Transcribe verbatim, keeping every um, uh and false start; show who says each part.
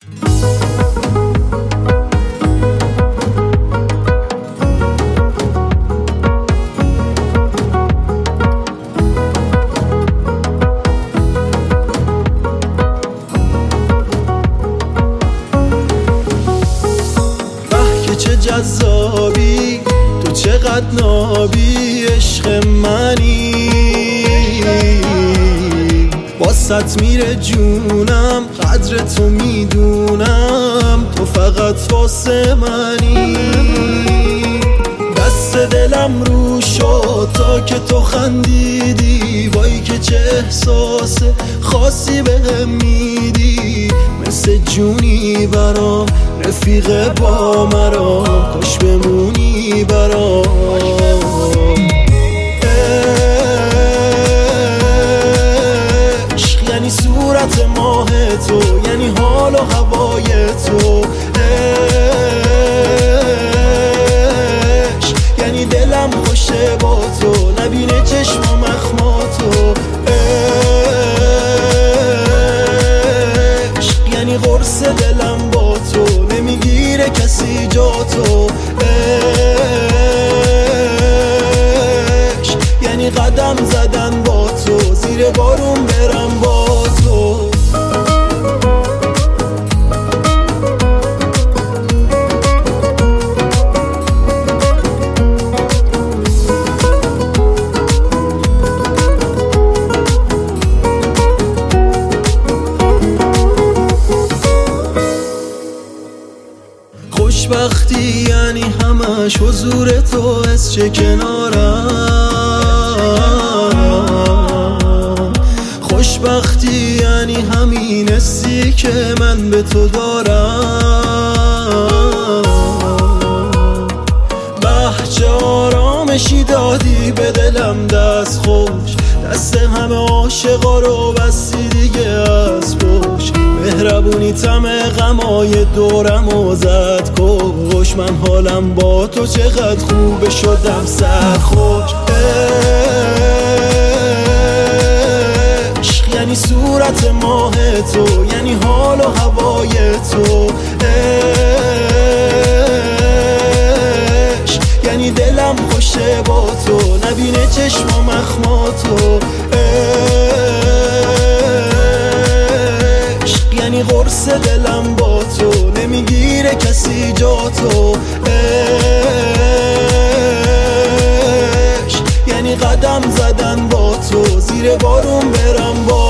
Speaker 1: چه جذابی تو، چقدر نابی، عشق منی، واسط میره جونم، قدر تو میدونم، تو فقط واسه منی. دست دلم رو شد تا که تو خندیدی، وای که چه احساس خاصی بهم میدی، مثل جونی برام، رفیق با مرا، کاش بمونی برام. عشق یعنی صورت ماه تو، یعنی حال و هوای تو، عشق یعنی دلم خوشه با تو، نبینه چشمم اخما تو، عشق یعنی قرص دلم با تو، نمیگیره کسی جا تو، عشق یعنی قدم زدن با تو، زیر بارون برم با تو. خوشبختی یعنی همش حضور تو، از چه کنارم. خوشبختی یعنی همین حسی که من به تو دارم. بهجه آرامشی دادی به دلم دست خوش، دست همه عاشقا رو بستی دیگه از پشت. مهربونی تم غمای دورم و زد کش، من حالم با تو چقدر خوبه شدم سرخوش. عشق یعنی صورت ماه تو، یعنی حال و هوای تو، عشق یعنی دلم خوشه با تو، نبینه چشمم اخما تو، یعنی قرص دلم با تو، نمیگیره کسی جا تو، عشق یعنی قدم زدن با تو، زیر بارون برم با